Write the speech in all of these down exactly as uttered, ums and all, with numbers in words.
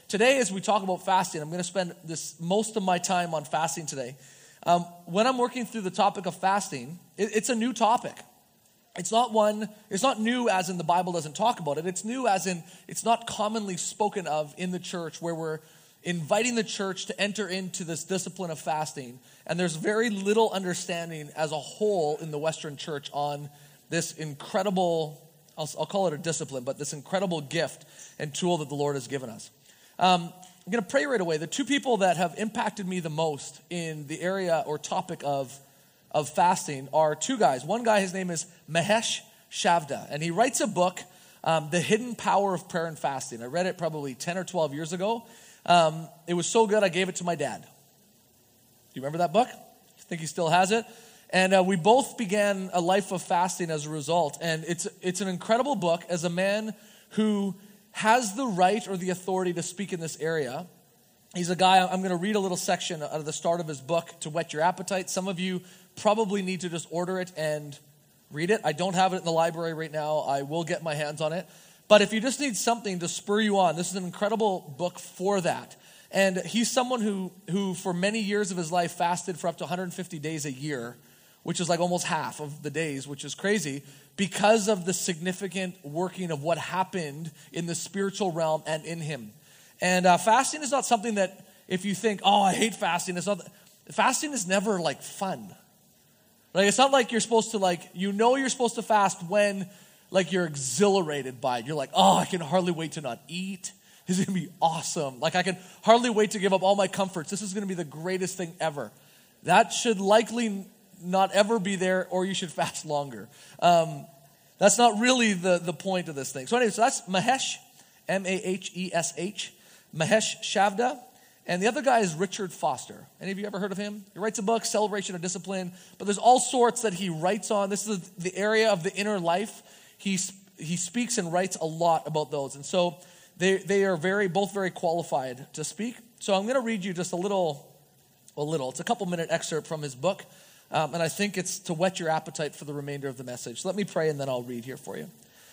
today, as we talk about fasting, I'm going to spend this most of my time on fasting today. Um, when I'm working through the topic of fasting, it, it's a new topic. It's not one, it's not new as in the Bible doesn't talk about it. It's new as in it's not commonly spoken of in the church, where we're inviting the church to enter into this discipline of fasting. And there's very little understanding as a whole in the Western church on this incredible, I'll, I'll call it a discipline, but this incredible gift and tool that the Lord has given us. Um, I'm going to pray right away. The two people that have impacted me the most in the area or topic of, of fasting are two guys. One guy, his name is Mahesh Chavda, and he writes a book, um, The Hidden Power of Prayer and Fasting. I read it probably ten or twelve years ago. Um, it was so good, I gave it to my dad. Do you remember that book? I think he still has it. And uh, we both began a life of fasting as a result. And it's it's an incredible book as a man who has the right or the authority to speak in this area. He's a guy, I'm going to read a little section out of the start of his book to whet your appetite. Some of you probably need to just order it and read it. I don't have it in the library right now. I will get my hands on it. But if you just need something to spur you on, this is an incredible book for that. And he's someone who, who for many years of his life fasted for up to one hundred fifty days a year, which is like almost half of the days, which is crazy, because of the significant working of what happened in the spiritual realm and in him. And uh, fasting is not something that if you think, oh, I hate fasting, it's not. Fasting is never like fun. Like it's not like you're supposed to like, you know you're supposed to fast when like you're exhilarated by it. You're like, oh, I can hardly wait to not eat. This is going to be awesome. Like I can hardly wait to give up all my comforts. This is going to be the greatest thing ever. That should likely not ever be there, or you should fast longer. Um, that's not really the, the point of this thing. So anyway, so that's Mahesh, M A H E S H, Mahesh Chavda. And the other guy is Richard Foster. Any of you ever heard of him? He writes a book, Celebration of Discipline, but there's all sorts that he writes on. This is the area of the inner life. He, he speaks and writes a lot about those. And so they, they are very both very qualified to speak. So I'm going to read you just a little, a little. It's a couple minute excerpt from his book. Um, and I think it's to whet your appetite for the remainder of the message. So let me pray and then I'll read here for you.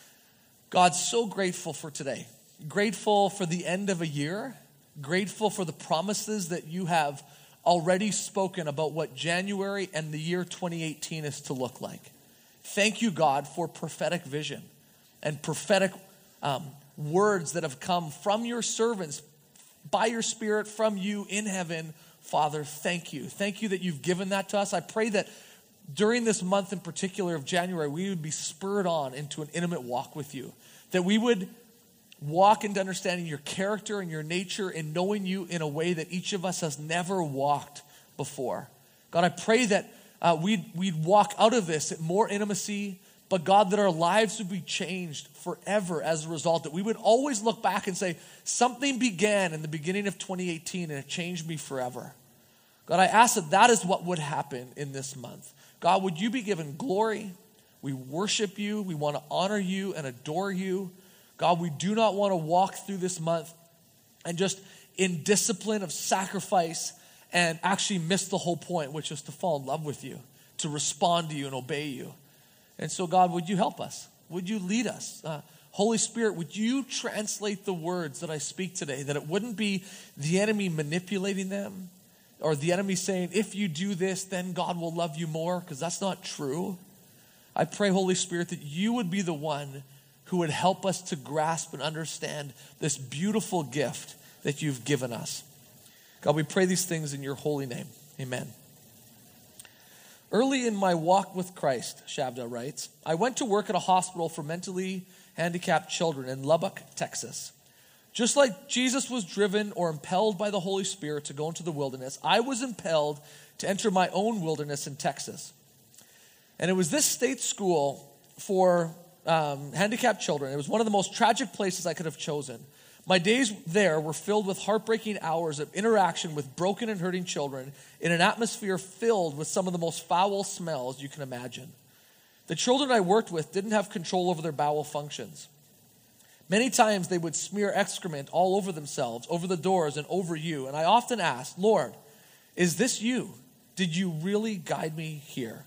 God, so grateful for today. Grateful for the end of a year. Grateful for the promises that you have already spoken about what January and the year twenty eighteen is to look like. Thank you, God, for prophetic vision and prophetic um, words that have come from your servants, by your Spirit, from you in heaven. Father, thank you. Thank you that you've given that to us. I pray that during this month in particular of January, we would be spurred on into an intimate walk with you. That we would walk into understanding your character and your nature and knowing you in a way that each of us has never walked before. God, I pray that uh, we'd, we'd walk out of this at more intimacy, but God, that our lives would be changed forever as a result. That we would always look back and say, something began in the beginning of twenty eighteen and it changed me forever. God, I ask that that is what would happen in this month. God, would you be given glory? We worship you. We want to honor you and adore you. God, we do not want to walk through this month and just in discipline of sacrifice and actually miss the whole point, which is to fall in love with you, to respond to you and obey you. And so, God, would you help us? Would you lead us? Uh, Holy Spirit, would you translate the words that I speak today, that it wouldn't be the enemy manipulating them or the enemy saying, if you do this, then God will love you more, because that's not true. I pray, Holy Spirit, that you would be the one who would help us to grasp and understand this beautiful gift that you've given us. God, we pray these things in your holy name. Amen. Early in my walk with Christ, Chavda writes, I went to work at a hospital for mentally handicapped children in Lubbock, Texas. Just like Jesus was driven or impelled by the Holy Spirit to go into the wilderness, I was impelled to enter my own wilderness in Texas. And it was this state school for um, handicapped children. It was one of the most tragic places I could have chosen. My days there were filled with heartbreaking hours of interaction with broken and hurting children in an atmosphere filled with some of the most foul smells you can imagine. The children I worked with didn't have control over their bowel functions. Many times they would smear excrement all over themselves, over the doors, and over you. And I often asked, Lord, is this you? Did you really guide me here?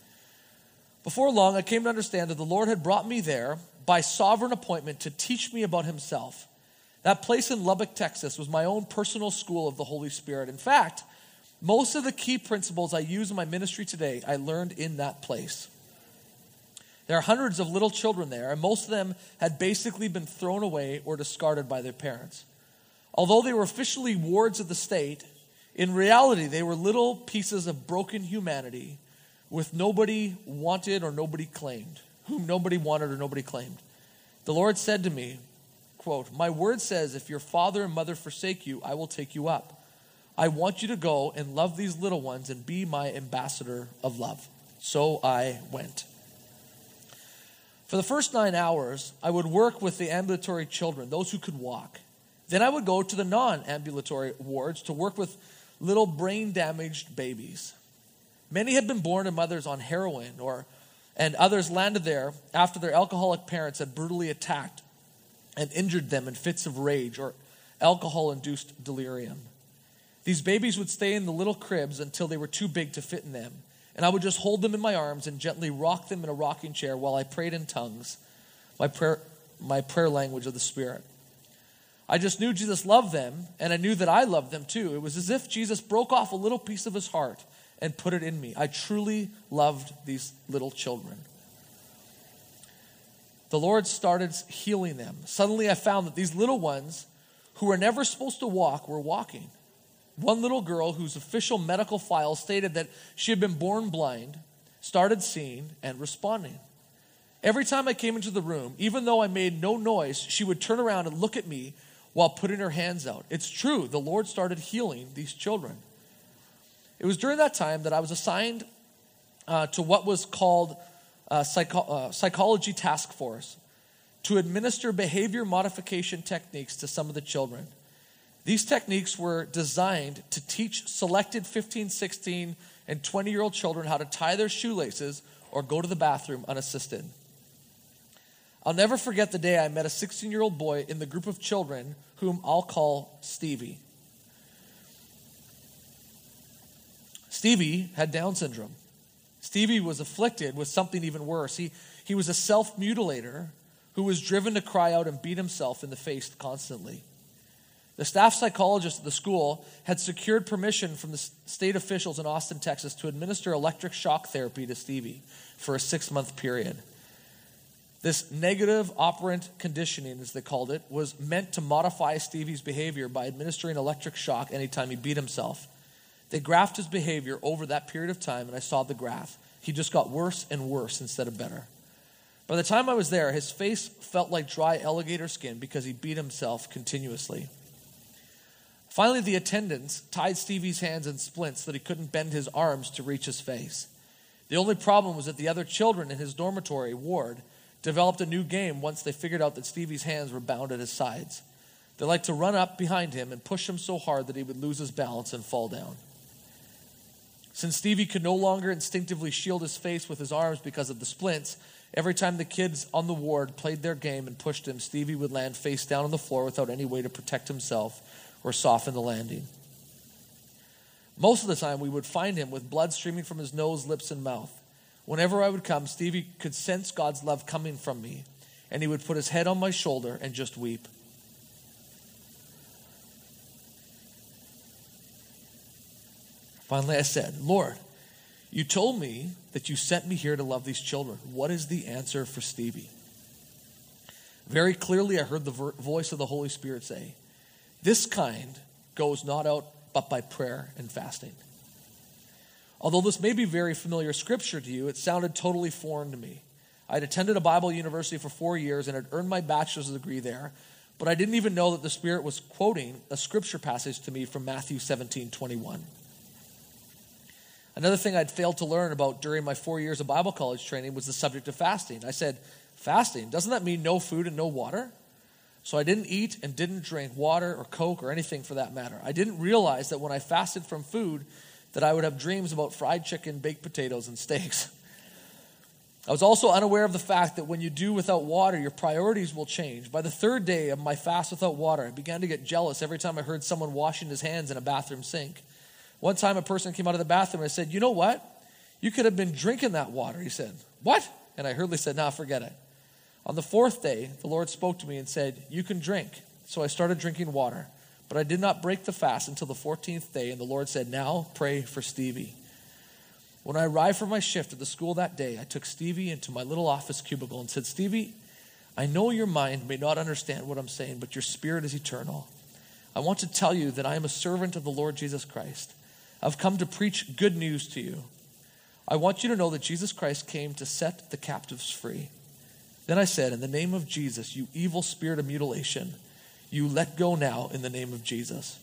Before long, I came to understand that the Lord had brought me there by sovereign appointment to teach me about himself. That place in Lubbock, Texas was my own personal school of the Holy Spirit. In fact, most of the key principles I use in my ministry today, I learned in that place. There are hundreds of little children there, and most of them had basically been thrown away or discarded by their parents. Although they were officially wards of the state, in reality, they were little pieces of broken humanity with nobody wanted or nobody claimed, whom nobody wanted or nobody claimed. The Lord said to me, quote, "My word says, if your father and mother forsake you, I will take you up. I want you to go and love these little ones and be my ambassador of love." So I went. For the first nine hours, I would work with the ambulatory children, those who could walk. Then I would go to the non-ambulatory wards to work with little brain-damaged babies. Many had been born to mothers on heroin, or and others landed there after their alcoholic parents had brutally attacked and injured them in fits of rage or alcohol-induced delirium. These babies would stay in the little cribs until they were too big to fit in them, and I would just hold them in my arms and gently rock them in a rocking chair while I prayed in tongues, my prayer, my prayer language of the Spirit. I just knew Jesus loved them, and I knew that I loved them too. It was as if Jesus broke off a little piece of his heart and put it in me. I truly loved these little children. The Lord started healing them. Suddenly I found that these little ones who were never supposed to walk were walking. One little girl whose official medical file stated that she had been born blind started seeing and responding. Every time I came into the room, even though I made no noise, she would turn around and look at me while putting her hands out. It's true, the Lord started healing these children. It was during that time that I was assigned uh, to what was called a psycho- uh, psychology task force to administer behavior modification techniques to some of the children. These techniques were designed to teach selected fifteen, sixteen, and twenty-year-old children how to tie their shoelaces or go to the bathroom unassisted. I'll never forget the day I met a sixteen-year-old boy in the group of children whom I'll call Stevie. Stevie had Down syndrome. Stevie was afflicted with something even worse. He, he was a self-mutilator who was driven to cry out and beat himself in the face constantly. The staff psychologist at the school had secured permission from the state officials in Austin, Texas to administer electric shock therapy to Stevie for a six-month period. This negative operant conditioning, as they called it, was meant to modify Stevie's behavior by administering electric shock anytime he beat himself. They graphed his behavior over that period of time, and I saw the graph. He just got worse and worse instead of better. By the time I was there, his face felt like dry alligator skin because he beat himself continuously. Finally, the attendants tied Stevie's hands in splints so that he couldn't bend his arms to reach his face. The only problem was that the other children in his dormitory ward developed a new game once they figured out that Stevie's hands were bound at his sides. They liked to run up behind him and push him so hard that he would lose his balance and fall down. Since Stevie could no longer instinctively shield his face with his arms because of the splints, every time the kids on the ward played their game and pushed him, Stevie would land face down on the floor without any way to protect himself or soften the landing. Most of the time, we would find him with blood streaming from his nose, lips, and mouth. Whenever I would come, Stevie could sense God's love coming from me, and he would put his head on my shoulder and just weep. Finally, I said, "Lord, you told me that you sent me here to love these children. What is the answer for Stevie?" Very clearly, I heard the vo- voice of the Holy Spirit say, "This kind goes not out but by prayer and fasting." Although this may be very familiar scripture to you, it sounded totally foreign to me. I had attended a Bible university for four years and had earned my bachelor's degree there, but I didn't even know that the Spirit was quoting a scripture passage to me from Matthew seventeen twenty-one. Another thing I'd failed to learn about during my four years of Bible college training was the subject of fasting. I said, "Fasting? Doesn't that mean no food and no water?" So I didn't eat and didn't drink water or Coke or anything for that matter. I didn't realize that when I fasted from food that I would have dreams about fried chicken, baked potatoes, and steaks. I was also unaware of the fact that when you do without water, your priorities will change. By the third day of my fast without water, I began to get jealous every time I heard someone washing his hands in a bathroom sink. One time a person came out of the bathroom and I said, "You know what? You could have been drinking that water." He said, "What?" And I hurriedly said, "Nah, forget it." On the fourth day, the Lord spoke to me and said, "You can drink. so I started drinking water. But I did not break the fast until the fourteenth day, and the Lord said, now pray for Stevie. When I arrived for my shift at the school that day, I took Stevie into my little office cubicle and said, Stevie, I know your mind may not understand what I'm saying, but your spirit is eternal. I want to tell you that I am a servant of the Lord Jesus Christ. I've come to preach good news to you. I want you to know that Jesus Christ came to set the captives free. Then I said, in the name of Jesus, you evil spirit of mutilation, you let go now in the name of Jesus.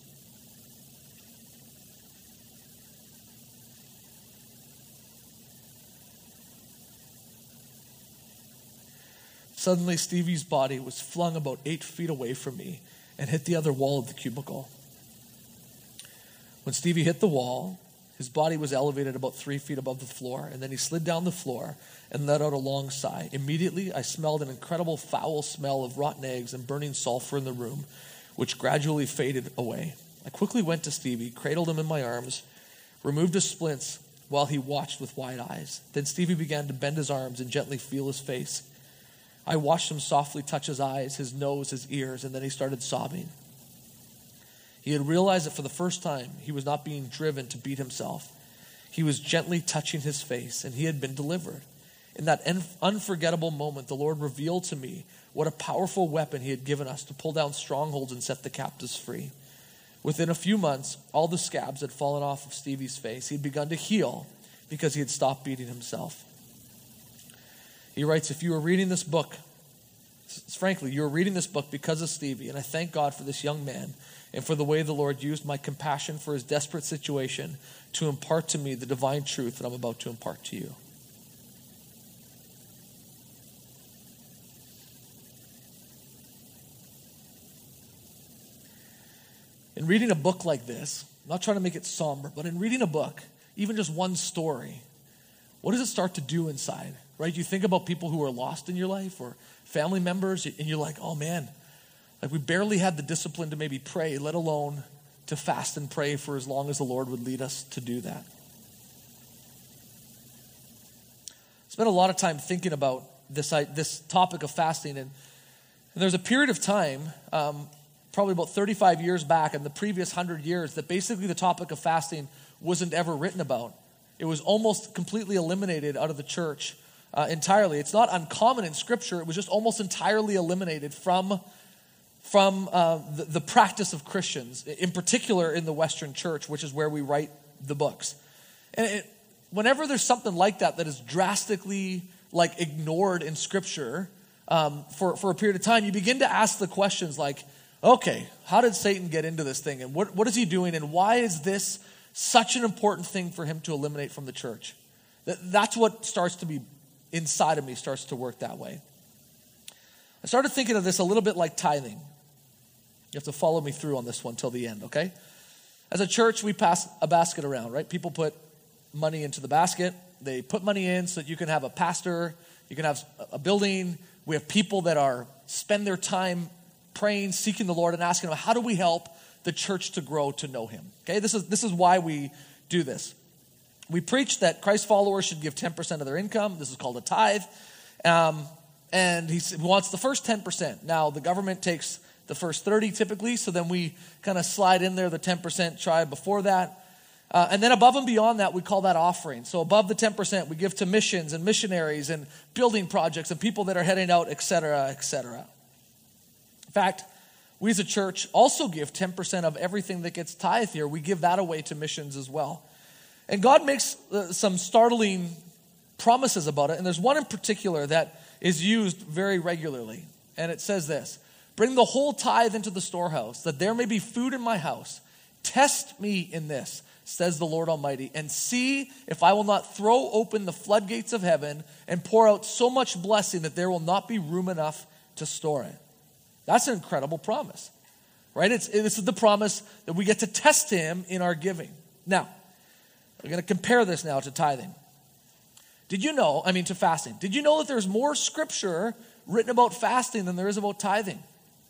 Suddenly, Stevie's body was flung about eight feet away from me and hit the other wall of the cubicle. When Stevie hit the wall, his body was elevated about three feet above the floor, and then he slid down the floor and let out a long sigh. Immediately, I smelled an incredible foul smell of rotten eggs and burning sulfur in the room, which gradually faded away. I quickly went to Stevie, cradled him in my arms, removed his splints while he watched with wide eyes. Then Stevie began to bend his arms and gently feel his face. I watched him softly touch his eyes, his nose, his ears, and then he started sobbing. He had realized that for the first time, he was not being driven to beat himself. He was gently touching his face, and he had been delivered. In that un- unforgettable moment, the Lord revealed to me what a powerful weapon he had given us to pull down strongholds and set the captives free. Within a few months, all the scabs had fallen off of Stevie's face. He had begun to heal because he had stopped beating himself. He writes, if you are reading this book, frankly, you're reading this book because of Stevie, and I thank God for this young man and for the way the Lord used my compassion for his desperate situation to impart to me the divine truth that I'm about to impart to you. In reading a book like this, I'm not trying to make it somber, but in reading a book, even just one story, what does it start to do inside? Right? You think about people who are lost in your life or family members, and you're like, oh man, like we barely had the discipline to maybe pray, let alone to fast and pray for as long as the Lord would lead us to do that. I spent a lot of time thinking about this, this topic of fasting, and, and there's a period of time, um, probably about thirty-five years back in the previous one hundred years, that basically the topic of fasting wasn't ever written about. It was almost completely eliminated out of the church uh, entirely. It's not uncommon in Scripture. It was just almost entirely eliminated from, from uh, the, the practice of Christians, in particular in the Western church, which is where we write the books. And it, whenever there's something like that that is drastically like ignored in Scripture um, for, for a period of time, you begin to ask the questions like, okay, how did Satan get into this thing? And what, what is he doing? And why is this such an important thing for him to eliminate from the church? That, that's what starts to be inside of me, starts to work that way. I started thinking of this a little bit like tithing. You have to follow me through on this one till the end, okay? As a church, we pass a basket around, right? People put money into the basket. They put money in so that you can have a pastor, you can have a building. We have people that are spend their time praying, seeking the Lord, and asking him, how do we help the church to grow to know him? Okay, this is this is why we do this. We preach that Christ followers should give ten percent of their income. This is called a tithe. Um, and he wants the first ten percent. Now, the government takes the first thirty typically, so then we kind of slide in there the ten percent tribe before that. Uh, and then above and beyond that, we call that offering. So above the ten percent, we give to missions and missionaries and building projects and people that are heading out, et cetera, et cetera. In fact, we as a church also give ten percent of everything that gets tithed here. We give that away to missions as well. And God makes uh, some startling promises about it. And there's one in particular that is used very regularly. And it says this, bring the whole tithe into the storehouse, that there may be food in my house. Test me in this, says the Lord Almighty, and see if I will not throw open the floodgates of heaven and pour out so much blessing that there will not be room enough to store it. That's an incredible promise, right? It's, this is the promise that we get to test him in our giving. Now, we're going to compare this now to tithing. Did you know, I mean to fasting, did you know that there's more scripture written about fasting than there is about tithing?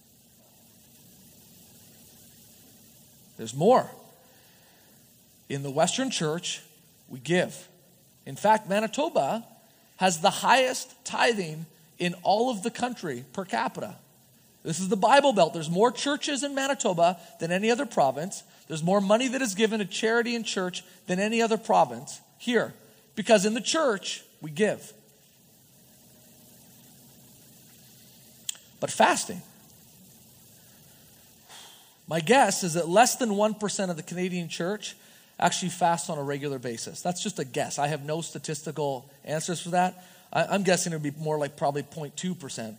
There's more. In the Western church, we give. In fact, Manitoba has the highest tithing in all of the country per capita. This is the Bible Belt. There's more churches in Manitoba than any other province. There's more money that is given to charity and church than any other province here. Because in the church, we give. But fasting. My guess is that less than one percent of the Canadian church actually fasts on a regular basis. That's just a guess. I have no statistical answers for that. I, I'm guessing it would be more like probably zero point two percent.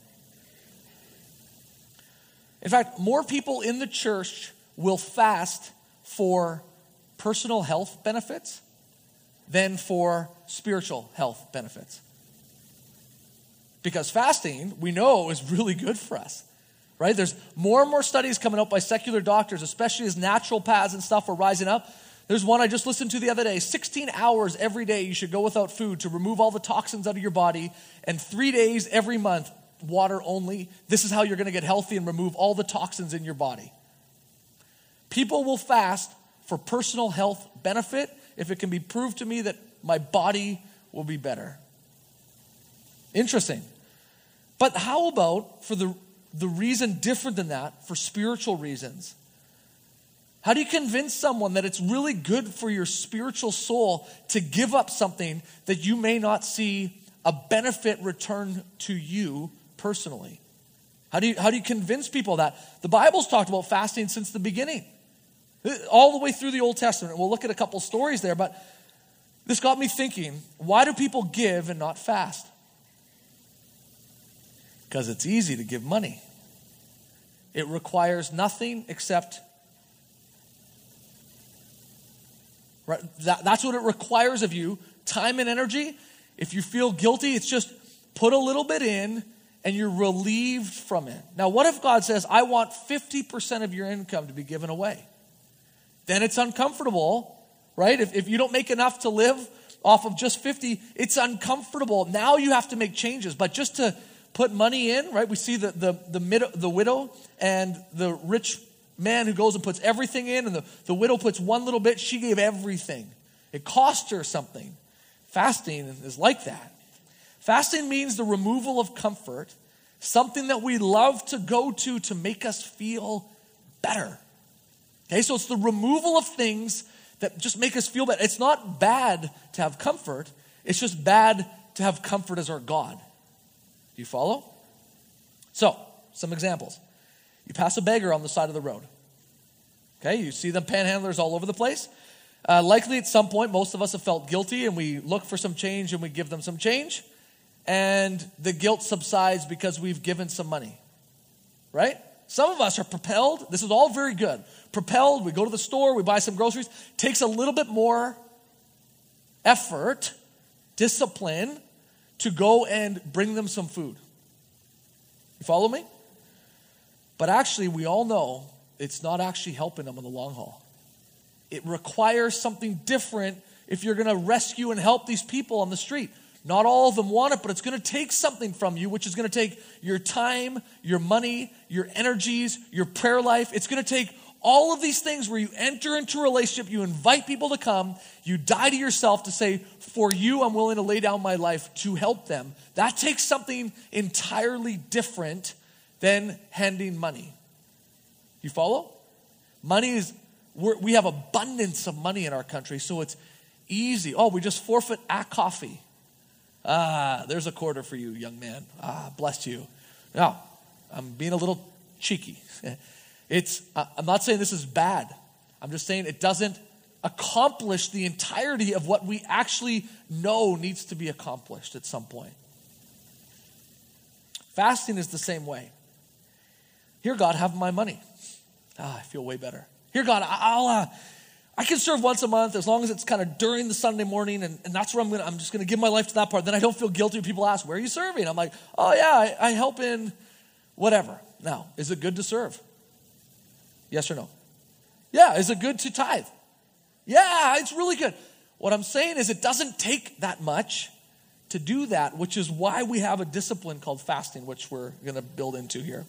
In fact, more people in the church will fast for personal health benefits than for spiritual health benefits. Because fasting, we know, is really good for us, right? There's more and more studies coming out by secular doctors, especially as naturopaths and stuff are rising up. There's one I just listened to the other day. sixteen hours every day you should go without food to remove all the toxins out of your body, and three days every month, water only. This is how you're going to get healthy and remove all the toxins in your body. People will fast for personal health benefit if it can be proved to me that my body will be better. Interesting. But how about for the, the reason different than that, for spiritual reasons? How do you convince someone that it's really good for your spiritual soul to give up something that you may not see a benefit return to you personally? How do you, how do you convince people that? The Bible's talked about fasting since the beginning, all the way through the Old Testament. We'll look at a couple stories there, but this got me thinking, why do people give and not fast? Because it's easy to give money. It requires nothing except, right, that, that's what it requires of you, time and energy. If you feel guilty, it's just put a little bit in and you're relieved from it. Now, what if God says, I want fifty percent of your income to be given away? Then it's uncomfortable, right? If, if you don't make enough to live off of just fifty, it's uncomfortable. Now you have to make changes, but just to put money in, right? We see the the the, mid, the widow and the rich man who goes and puts everything in, and the, the widow puts one little bit. She gave everything. It cost her something. Fasting is like that. Fasting means the removal of comfort, something that we love to go to to make us feel better. Okay, so it's the removal of things that just make us feel better. It's not bad to have comfort. It's just bad to have comfort as our God. Do you follow? So, some examples. You pass a beggar on the side of the road. Okay, you see them panhandlers all over the place. Uh, likely at some point, most of us have felt guilty and we look for some change and we give them some change. And the guilt subsides because we've given some money. Right? Some of us are propelled. This is all very good. Propelled, we go to the store, we buy some groceries. Takes a little bit more effort, discipline, to go and bring them some food. You follow me? But actually, we all know it's not actually helping them in the long haul. It requires something different if you're going to rescue and help these people on the street. Not all of them want it, but it's going to take something from you, which is going to take your time, your money, your energies, your prayer life. It's going to take all of these things where you enter into a relationship, you invite people to come, you die to yourself to say, for you, I'm willing to lay down my life to help them. That takes something entirely different than handing money. You follow? Money is, we're, we have abundance of money in our country, so it's easy. Oh, we just forfeit a coffee. Ah, there's a quarter for you, young man. Ah, bless you. Now, I'm being a little cheeky. It's, I'm not saying this is bad. I'm just saying it doesn't accomplish the entirety of what we actually know needs to be accomplished at some point. Fasting is the same way. Here, God, have my money. Ah, I feel way better. Here, God, I'll, uh, I can serve once a month as long as it's kind of during the Sunday morning, and, and that's where I'm going to, I'm just going to give my life to that part. Then I don't feel guilty when people ask, where are you serving? I'm like, oh yeah, I, I help in whatever. Now, is it good to serve? Yes or no? Yeah, is it good to tithe? Yeah, it's really good. What I'm saying is it doesn't take that much to do that, which is why we have a discipline called fasting, which we're going to build into here.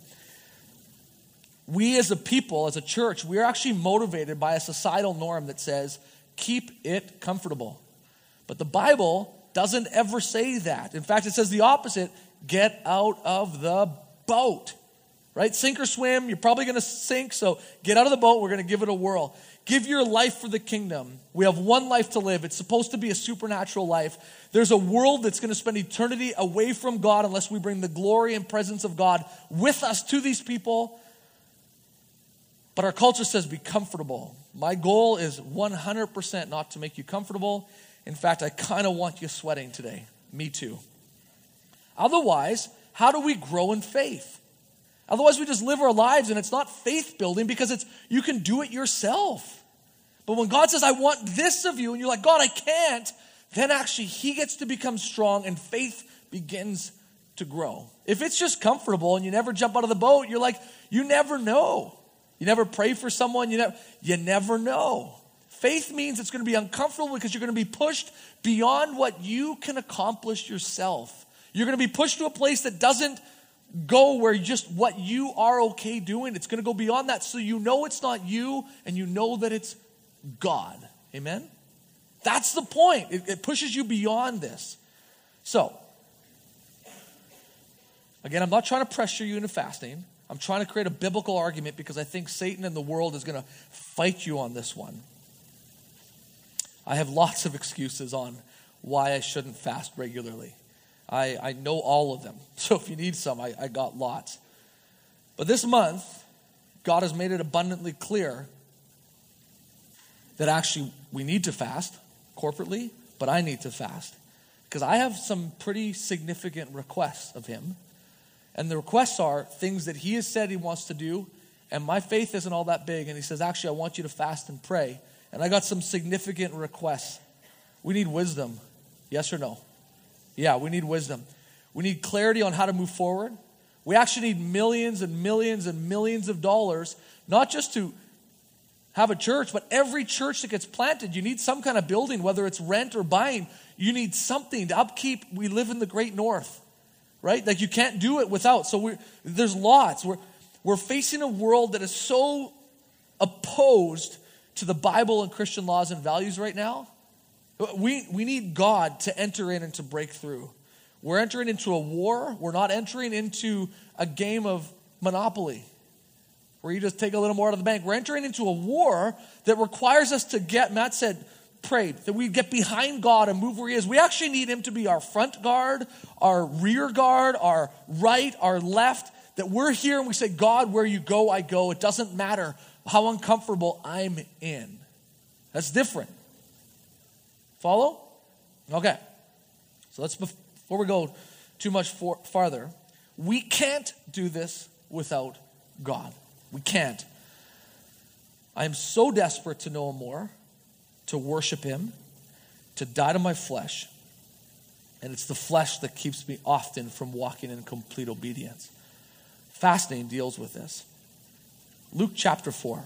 We as a people, as a church, we're actually motivated by a societal norm that says, keep it comfortable. But the Bible doesn't ever say that. In fact, it says the opposite, get out of the boat. right? Sink or swim, you're probably going to sink, so get out of the boat, we're going to give it a whirl. Give your life for the kingdom. We have one life to live. It's supposed to be a supernatural life. There's a world that's going to spend eternity away from God unless we bring the glory and presence of God with us to these people. But our culture says be comfortable. My goal is one hundred percent not to make you comfortable. In fact, I kind of want you sweating today. Me too. Otherwise, how do we grow in faith? Otherwise, we just live our lives and it's not faith building because it's you can do it yourself. But when God says, I want this of you, and you're like, God, I can't, then actually he gets to become strong and faith begins to grow. If it's just comfortable and you never jump out of the boat, you're like, you never know. You never pray for someone, you never, you never know. Faith means it's going to be uncomfortable because you're going to be pushed beyond what you can accomplish yourself. You're going to be pushed to a place that doesn't go where just what you are okay doing. It's going to go beyond that so you know it's not you and you know that it's God. Amen? That's the point. It, it pushes you beyond this. So, again, I'm not trying to pressure you into fasting. I'm trying to create a biblical argument because I think Satan and the world is going to fight you on this one. I have lots of excuses on why I shouldn't fast regularly. I, I know all of them. So if you need some, I, I got lots. But this month, God has made it abundantly clear that actually we need to fast corporately, but I need to fast. Because I have some pretty significant requests of him. And the requests are things that he has said he wants to do, and my faith isn't all that big. And he says, actually, I want you to fast and pray. And I got some significant requests. We need wisdom. Yes or no? Yeah, we need wisdom. We need clarity on how to move forward. We actually need millions and millions and millions of dollars, not just to have a church, but every church that gets planted, you need some kind of building, whether it's rent or buying. You need something to upkeep. We live in the great north, right? Like you can't do it without. So we're, there's lots. We're, we're facing a world that is so opposed to the Bible and Christian laws and values right now. We, we need God to enter in and to break through. We're entering into a war. We're not entering into a game of Monopoly where you just take a little more out of the bank. We're entering into a war that requires us to get, Matt said, prayed, that we get behind God and move where he is. We actually need him to be our front guard, our rear guard, our right, our left, that we're here and we say, God, where you go, I go. It doesn't matter how uncomfortable I'm in. That's different. Follow? Okay. So let's, before we go too much for, farther, we can't do this without God. We can't. I am so desperate to know him more, to worship him, to die to my flesh. And it's the flesh that keeps me often from walking in complete obedience. Fasting deals with this. Luke chapter four.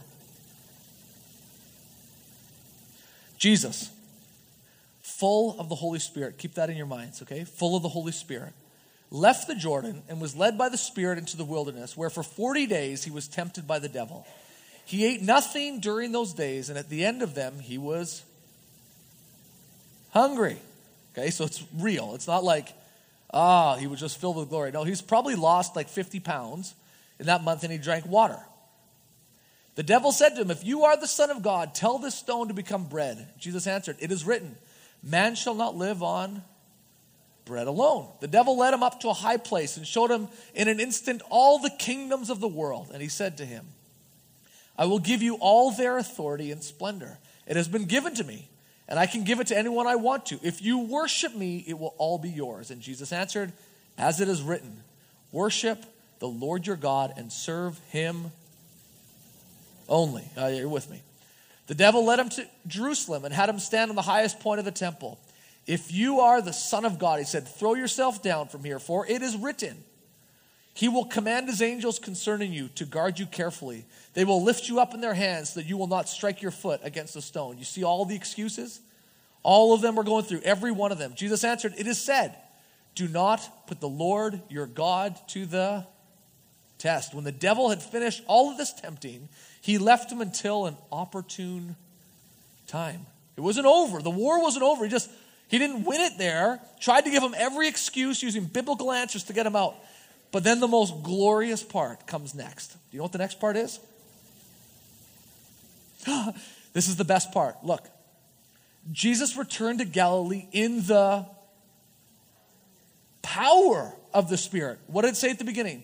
Jesus, full of the Holy Spirit, keep that in your minds, okay? Full of the Holy Spirit, left the Jordan and was led by the Spirit into the wilderness, where for forty days he was tempted by the devil. He ate nothing during those days, and at the end of them, he was hungry. Okay, so it's real. It's not like, ah, he was just filled with glory. No, he's probably lost like fifty pounds in that month, and he drank water. The devil said to him, if you are the Son of God, tell this stone to become bread. Jesus answered, it is written, man shall not live on bread alone. The devil led him up to a high place and showed him in an instant all the kingdoms of the world. And he said to him, I will give you all their authority and splendor. It has been given to me, and I can give it to anyone I want to. If you worship me, it will all be yours. And Jesus answered, as it is written, worship the Lord your God and serve him only. Uh, you're with me. The devil led him to Jerusalem and had him stand on the highest point of the temple. If you are the Son of God, he said, throw yourself down from here, for it is written, he will command his angels concerning you to guard you carefully. They will lift you up in their hands so that you will not strike your foot against a stone. You see all the excuses? All of them we're going through, every one of them. Jesus answered, it is said, do not put the Lord your God to the test. When the devil had finished all of this tempting, he left him until an opportune time. It wasn't over. The war wasn't over. He just, he didn't win it there. Tried to give him every excuse using biblical answers to get him out. But then the most glorious part comes next. Do you know what the next part is? This is the best part. Look, Jesus returned to Galilee in the power of the Spirit. What did it say at the beginning?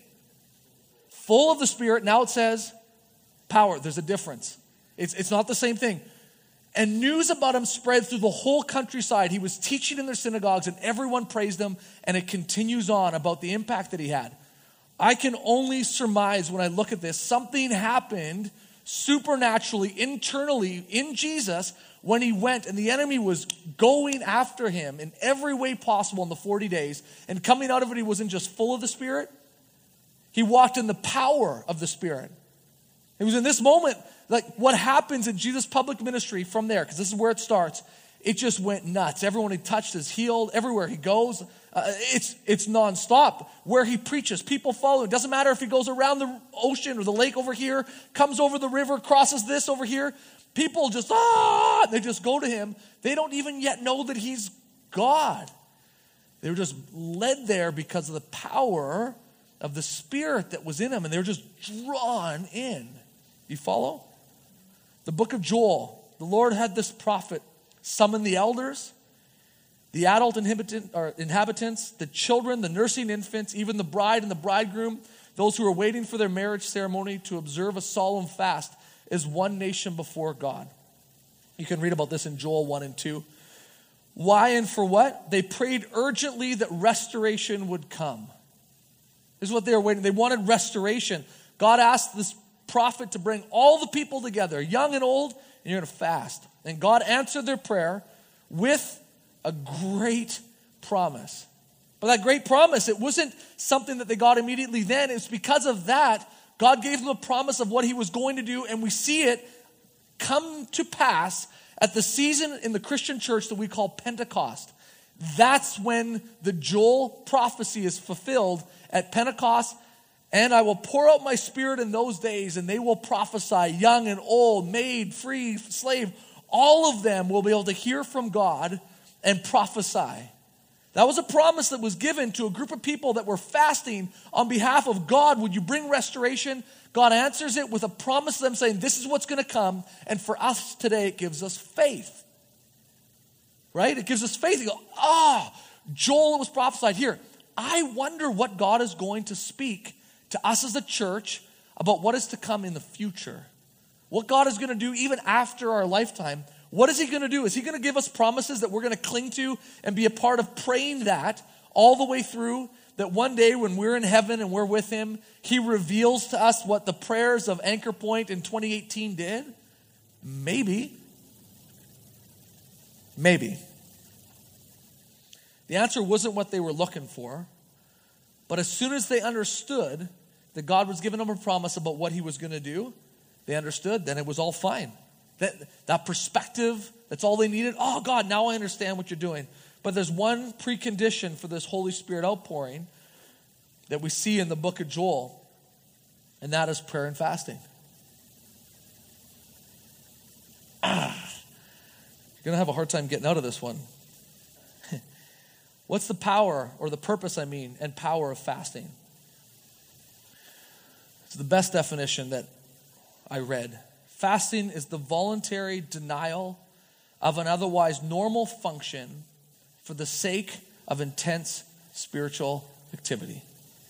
Full of the Spirit. Now it says power. There's a difference. It's, it's not the same thing. And news about him spread through the whole countryside. He was teaching in their synagogues and everyone praised him. And it continues on about the impact that he had. I can only surmise when I look at this, something happened supernaturally, internally in Jesus when he went and the enemy was going after him in every way possible in the forty days. And coming out of it, he wasn't just full of the Spirit. He walked in the power of the Spirit. It was in this moment, like what happens in Jesus' public ministry from there, because this is where it starts, it just went nuts. Everyone he touched is healed. Everywhere he goes, uh, it's it's nonstop. Where he preaches, people follow. It doesn't matter if he goes around the ocean or the lake over here, comes over the river, crosses this over here. People just, ah, they just go to him. They don't even yet know that he's God. They were just led there because of the power of the Spirit that was in him, and they were just drawn in. You follow? The book of Joel, the Lord had this prophet summon the elders, the adult inhabitant, or inhabitants, the children, the nursing infants, even the bride and the bridegroom, those who are waiting for their marriage ceremony to observe a solemn fast as one nation before God. You can read about this in Joel one and two. Why and for what? They prayed urgently that restoration would come. This is what they were waiting. They wanted restoration. God asked this prophet to bring all the people together, young and old, and you're going to fast. And God answered their prayer with a great promise. But that great promise, it wasn't something that they got immediately then. It's because of that, God gave them a promise of what he was going to do, and we see it come to pass at the season in the Christian church that we call Pentecost. That's when the Joel prophecy is fulfilled at Pentecost. And I will pour out my Spirit in those days, and they will prophesy, young and old, maid, free, slave. All of them will be able to hear from God and prophesy. That was a promise that was given to a group of people that were fasting on behalf of God. Would you bring restoration? God answers it with a promise to them saying, this is what's going to come. And for us today, it gives us faith. Right? It gives us faith. You go, ah, oh, Joel was prophesied here. I wonder what God is going to speak to us as a church about what is to come in the future. What God is going to do even after our lifetime. What is he going to do? Is he going to give us promises that we're going to cling to and be a part of praying that all the way through? That one day when we're in heaven and we're with him, he reveals to us what the prayers of Anchor Point in twenty eighteen did? Maybe. Maybe. The answer wasn't what they were looking for. But as soon as they understood that God was giving them a promise about what he was going to do, they understood, then it was all fine. That, that perspective, that's all they needed. Oh, God, now I understand what you're doing. But there's one precondition for this Holy Spirit outpouring that we see in the book of Joel, and that is prayer and fasting. Ah, you're going to have a hard time getting out of this one. What's the power, or the purpose, I mean, and power of fasting? It's the best definition that I read. Fasting is the voluntary denial of an otherwise normal function for the sake of intense spiritual activity.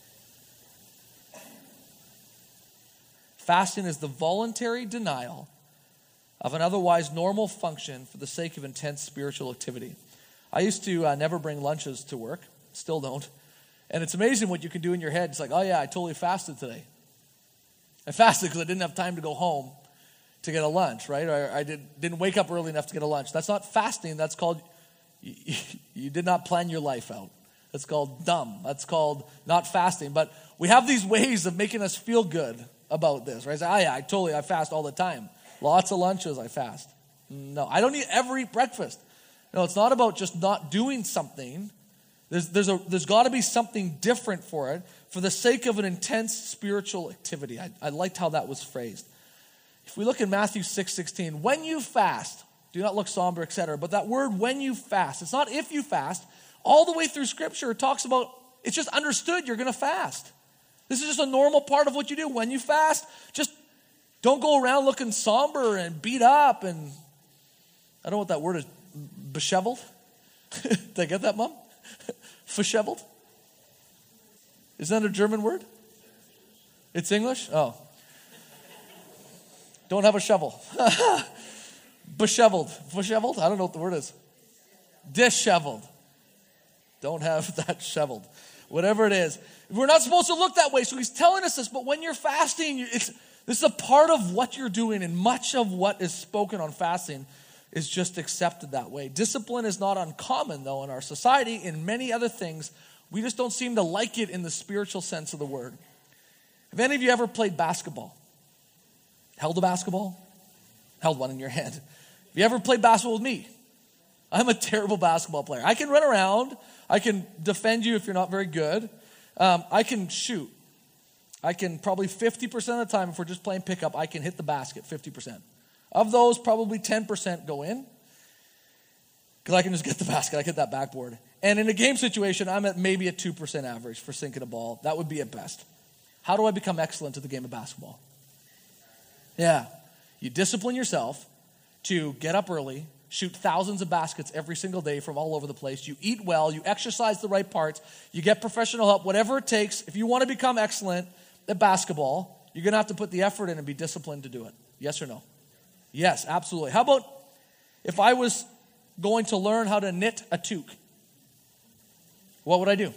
Fasting is the voluntary denial of an otherwise normal function for the sake of intense spiritual activity. I used to uh, never bring lunches to work, still don't. And it's amazing what you can do in your head. It's like, oh yeah, I totally fasted today. I fasted because I didn't have time to go home to get a lunch, right? Or I did, didn't wake up early enough to get a lunch. That's not fasting. That's called, you, you did not plan your life out. That's called dumb. That's called not fasting. But we have these ways of making us feel good about this, right? Say, oh yeah, I totally, I fast all the time. Lots of lunches, I fast. No, I don't ever eat breakfast. No, it's not about just not doing something. There's, there's, a, there's got to be something different for it for the sake of an intense spiritual activity. I, I liked how that was phrased. If we look in Matthew six sixteen, when you fast, do not look somber, et cetera. But that word, when you fast, it's not if you fast. All the way through Scripture, it talks about, it's just understood you're going to fast. This is just a normal part of what you do. When you fast, just don't go around looking somber and beat up and, I don't know what that word is, besheveled? Did I get that, Mom? Fesheveled? Is that a German word? It's English? Oh. Don't have a shovel. Besheveled. Besheveled? I don't know what the word is. Disheveled. Don't have that shoveled. Whatever it is. We're not supposed to look that way, so he's telling us this, but when you're fasting, it's, this is a part of what you're doing, and much of what is spoken on fasting is just accepted that way. Discipline is not uncommon, though, in our society. In many other things, we just don't seem to like it in the spiritual sense of the word. Have any of you ever played basketball? Held a basketball? Held one in your hand. Have you ever played basketball with me? I'm a terrible basketball player. I can run around. I can defend you if you're not very good. Um, I can shoot. I can probably fifty percent of the time, if we're just playing pickup, I can hit the basket fifty percent. Of those, probably ten percent go in. Because I can just get the basket. I get that backboard. And in a game situation, I'm at maybe a two percent average for sinking a ball. That would be at best. How do I become excellent at the game of basketball? Yeah. You discipline yourself to get up early, shoot thousands of baskets every single day from all over the place. You eat well. You exercise the right parts. You get professional help, whatever it takes. If you want to become excellent at basketball, you're going to have to put the effort in and be disciplined to do it. Yes or no? Yes, absolutely. How about if I was going to learn how to knit a toque? What would I do?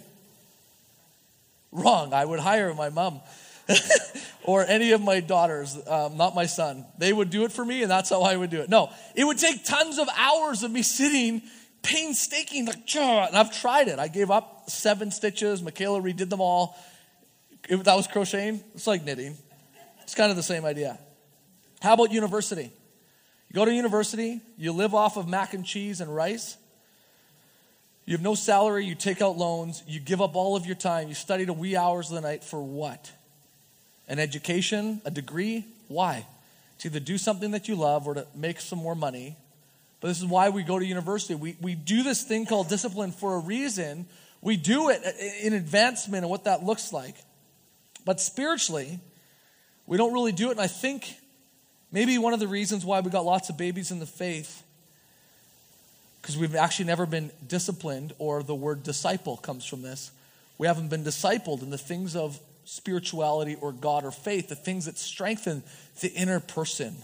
Wrong. I would hire my mom or any of my daughters, um, not my son. They would do it for me, and that's how I would do it. No, it would take tons of hours of me sitting painstaking, like, and I've tried it. I gave up seven stitches. Michaela redid them all. It, that was crocheting. It's like knitting. It's kind of the same idea. How about university? You go to university, you live off of mac and cheese and rice. You have no salary, you take out loans, you give up all of your time, you study to wee hours of the night for what? An education, a degree? Why? To either do something that you love or to make some more money. But this is why we go to university. We, we do this thing called discipline for a reason. We do it in advancement and what that looks like. But spiritually, we don't really do it. And I think maybe one of the reasons why we got lots of babies in the faith, because we've actually never been disciplined, or the word disciple comes from this. We haven't been discipled in the things of spirituality or God or faith, the things that strengthen the inner person.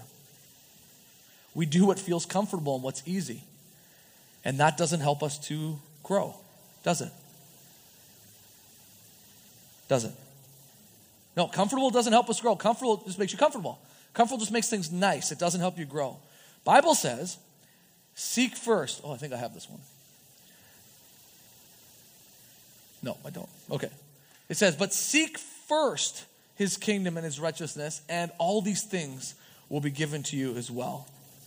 We do what feels comfortable and what's easy. And that doesn't help us to grow, does it? Does it? No, comfortable doesn't help us grow. Comfortable just makes you comfortable. Comfortable just makes things nice. It doesn't help you grow. Bible says, seek first. Oh, I think I have this one. No, I don't. Okay. It says, but seek first his kingdom and his righteousness, and all these things will be given to you as well.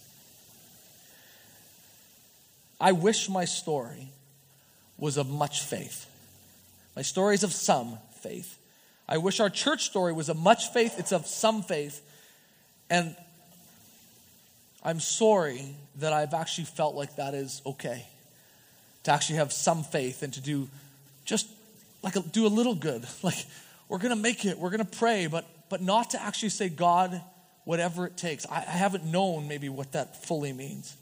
I wish my story was of much faith. My story is of some faith. I wish our church story was of much faith. It's of some faith. And I'm sorry that I've actually felt like that is okay. To actually have some faith and to do just like a, do a little good. Like, we're going to make it. We're going to pray, but but not to actually say, God, whatever it takes. I, I haven't known maybe what that fully means.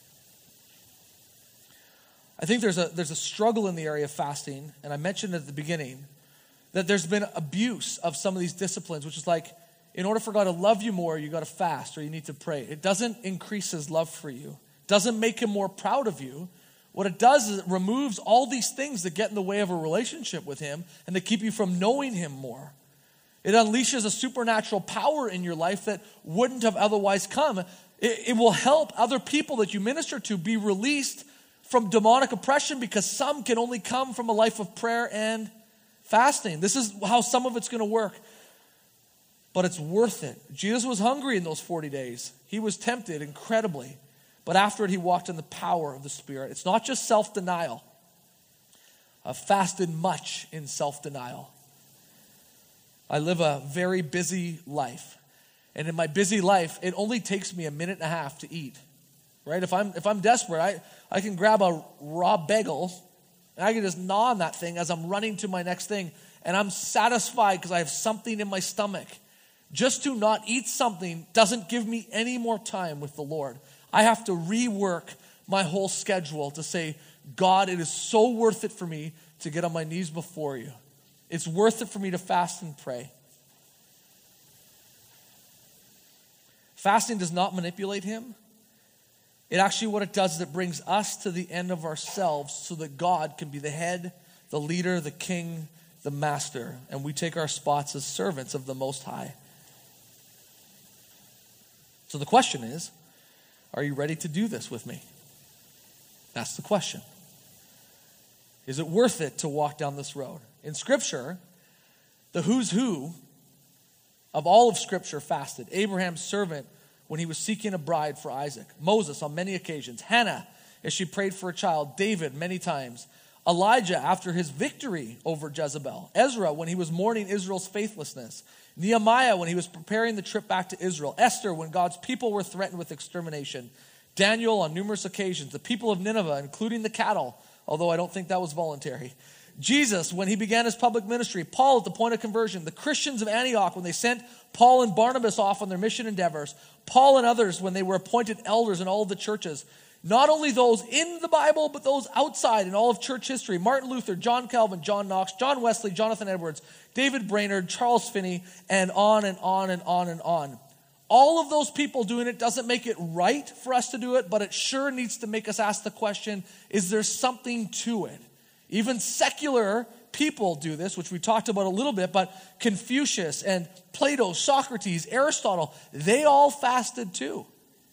I think there's a there's a struggle in the area of fasting, and I mentioned at the beginning that there's been abuse of some of these disciplines, which is like, in order for God to love you more, you got to fast or you need to pray. It doesn't increase his love for you. It doesn't make him more proud of you. What it does is it removes all these things that get in the way of a relationship with him and that keep you from knowing him more. It unleashes a supernatural power in your life that wouldn't have otherwise come. It, it will help other people that you minister to be released from demonic oppression, because some can only come from a life of prayer and fasting. This is how some of it's going to work. But it's worth it. Jesus was hungry in those forty days. He was tempted incredibly. But after it, he walked in the power of the Spirit. It's not just self-denial. I've fasted much in self-denial. I live a very busy life. And in my busy life, it only takes me a minute and a half to eat. Right? If I'm if I'm desperate, I, I can grab a raw bagel and I can just gnaw on that thing as I'm running to my next thing. and I'm satisfied because I have something in my stomach. Just to not eat something doesn't give me any more time with the Lord. I have to rework my whole schedule to say, God, it is so worth it for me to get on my knees before you. It's worth it for me to fast and pray. Fasting does not manipulate him. It actually, what it does is it brings us to the end of ourselves so that God can be the head, the leader, the king, the master, and we take our spots as servants of the Most High. So the question is, are you ready to do this with me? That's the question. Is it worth it to walk down this road? In Scripture, the who's who of all of Scripture fasted. Abraham's servant when he was seeking a bride for Isaac. Moses on many occasions. Hannah as she prayed for a child. David many times. Elijah after his victory over Jezebel. Ezra when he was mourning Israel's faithlessness. Nehemiah when he was preparing the trip back to Israel. Esther when God's people were threatened with extermination. Daniel on numerous occasions. The people of Nineveh, including the cattle, although I don't think that was voluntary. Jesus when he began his public ministry. Paul at the point of conversion. The Christians of Antioch when they sent Paul and Barnabas off on their mission endeavors. Paul and others when they were appointed elders in all of the churches. Not only those in the Bible, but those outside in all of church history. Martin Luther, John Calvin, John Knox, John Wesley, Jonathan Edwards, David Brainerd, Charles Finney, and on and on and on and on. All of those people doing it doesn't make it right for us to do it, but it sure needs to make us ask the question, is there something to it? Even secular people do this, which we talked about a little bit, but Confucius and Plato, Socrates, Aristotle, they all fasted too.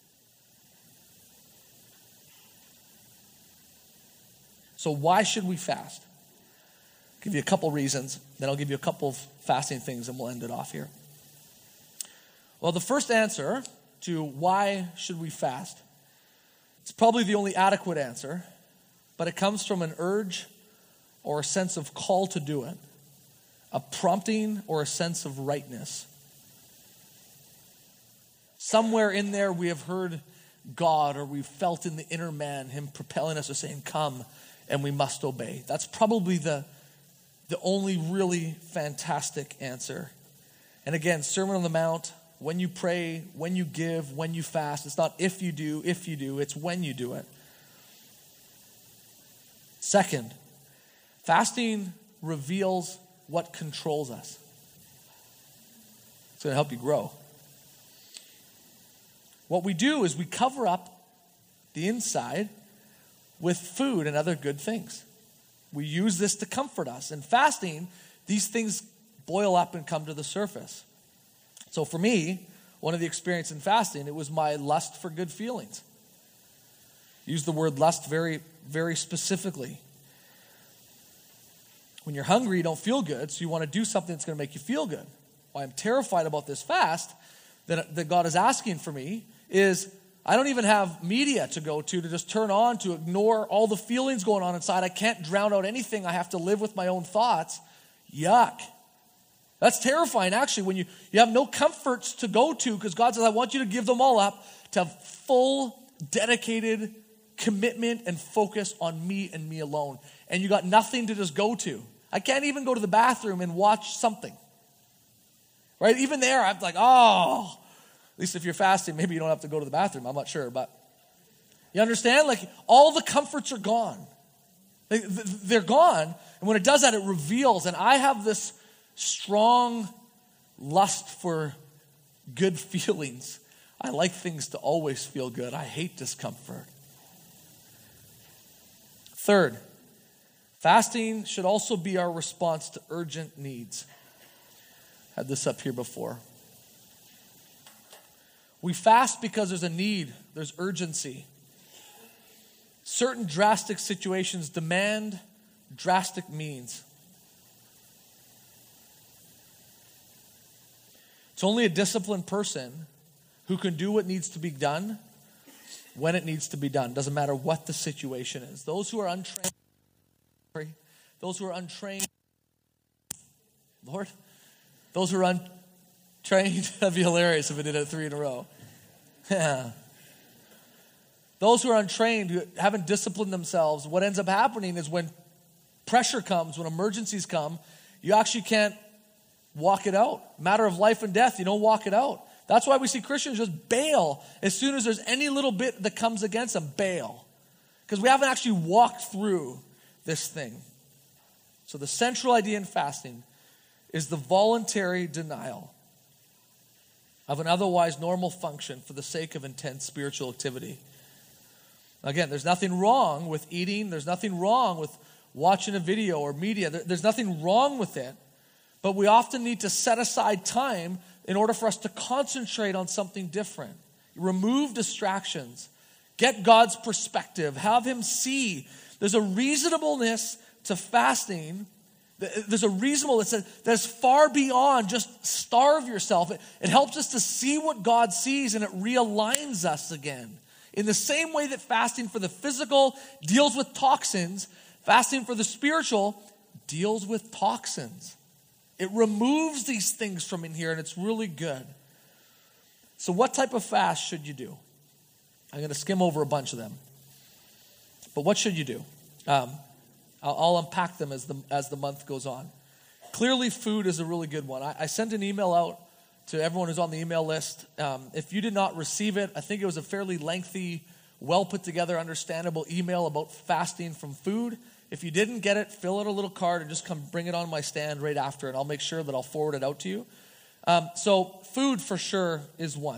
So why should we fast? I'll give you a couple reasons, then I'll give you a couple of fasting things and we'll end it off here. Well, the first answer to why should we fast, it's probably the only adequate answer, but it comes from an urge or a sense of call to do it, a prompting or a sense of rightness. Somewhere in there we have heard God, or we've felt in the inner man him propelling us or saying, come, and we must obey. That's probably the, the only really fantastic answer. And again, Sermon on the Mount, when you pray, when you give, when you fast, it's not if you do, if you do, it's when you do it. Second, fasting reveals what controls us. It's going to help you grow. What we do is we cover up the inside with food and other good things. We use this to comfort us. In fasting, these things boil up and come to the surface. So for me, one of the experiences in fasting, it was my lust for good feelings. Use the word lust very, very specifically. When you're hungry, you don't feel good, so you want to do something that's going to make you feel good. Why I'm terrified about this fast that, that God is asking for me is I don't even have media to go to, to just turn on, to ignore all the feelings going on inside. I can't drown out anything. I have to live with my own thoughts. Yuck. That's terrifying, actually, when you, you have no comforts to go to, because God says, I want you to give them all up, to have full, dedicated commitment and focus on me and me alone. And you got nothing to just go to. I can't even go to the bathroom and watch something. Right? Even there, I'm like, oh, at least if you're fasting, maybe you don't have to go to the bathroom. I'm not sure, but you understand? Like, all the comforts are gone. They, they're gone. And when it does that, it reveals. And I have this strong lust for good feelings. I like things to always feel good. I hate discomfort. Third, fasting should also be our response to urgent needs. I had this up here before. We fast because there's a need, there's urgency. Certain drastic situations demand drastic means. It's only a disciplined person who can do what needs to be done when it needs to be done. Doesn't matter what the situation is. Those who are untrained, those who are untrained, Lord, those who are untrained, that'd be hilarious if I did it three in a row. Yeah. Those who are untrained, who haven't disciplined themselves, what ends up happening is when pressure comes, when emergencies come, you actually can't walk it out. Matter of life and death, you don't walk it out. That's why we see Christians just bail as soon as there's any little bit that comes against them, bail. Because we haven't actually walked through this thing. So the central idea in fasting is the voluntary denial of an otherwise normal function for the sake of intense spiritual activity. Again, there's nothing wrong with eating. There's nothing wrong with watching a video or media. There's nothing wrong with it. But we often need to set aside time in order for us to concentrate on something different. Remove distractions. Get God's perspective. Have him see. There's a reasonableness to fasting. There's a reasonableness that's far beyond just starve yourself. It, it helps us to see what God sees, and it realigns us again. In the same way that fasting for the physical deals with toxins, fasting for the spiritual deals with toxins. It removes these things from in here, and it's really good. So what type of fast should you do? I'm going to skim over a bunch of them. But what should you do? Um, I'll, I'll unpack them as the, as the month goes on. Clearly, food is a really good one. I, I sent an email out to everyone who's on the email list. Um, if you did not receive it, I think it was a fairly lengthy, well put together, understandable email about fasting from food. If you didn't get it, fill out a little card and just come bring it on my stand right after, and I'll make sure that I'll forward it out to you. Um, so food for sure is one.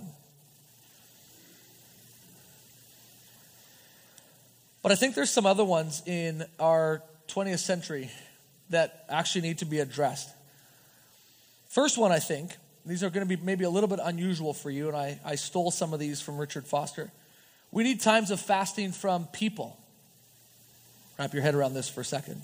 But I think there's some other ones in our twentieth century that actually need to be addressed. First one, I think, these are going to be maybe a little bit unusual for you, and I, I stole some of these from Richard Foster. We need times of fasting from people. Wrap your head around this for a second.